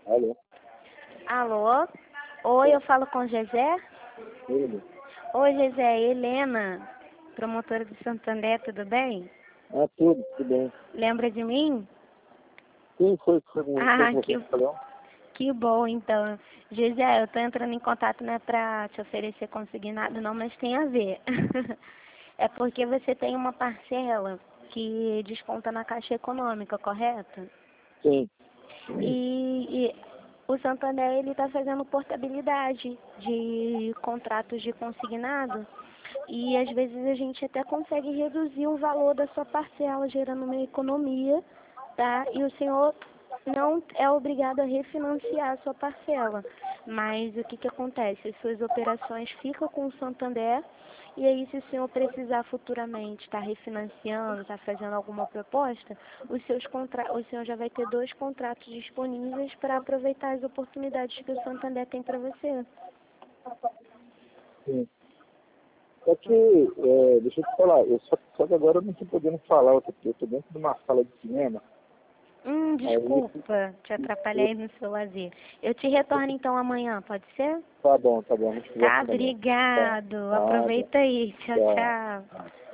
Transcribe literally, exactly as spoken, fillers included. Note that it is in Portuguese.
Alô? Alô? Oi, eu falo com o José? Ele? Oi, José, Helena, promotora do Santander, tudo bem? Ah, tudo, tudo bem. Lembra de mim? Quem foi que foi com foi Ah, com você que, que falou? que bom, então. José, eu tô entrando em contato, não é pra te oferecer consignado não, mas tem a ver. É porque você tem uma parcela que desconta na Caixa Econômica, correto? Sim. E, e o Santander ele está fazendo portabilidade de contratos de consignado e às vezes a gente até consegue reduzir o valor da sua parcela, gerando uma economia, tá? E o senhor não é obrigado a refinanciar a sua parcela. Mas o que que acontece? As suas operações ficam com o Santander e aí se o senhor precisar futuramente estar refinanciando, estar fazendo alguma proposta, os seus contra... o senhor já vai ter dois contratos disponíveis para aproveitar as oportunidades que o Santander tem para você. Sim. Só que, é, deixa eu te falar, eu só, só que agora eu não estou podendo falar, eu estou dentro de uma sala de cinema. Hum, Aí, desculpa, te eu, atrapalhei no seu lazer. Eu te retorno então amanhã, pode ser? tá bom, tá bom, a gente Tá, conversa amanhã. Tá, obrigado. nada, Aproveita aí. Tchau, tchau. tchau.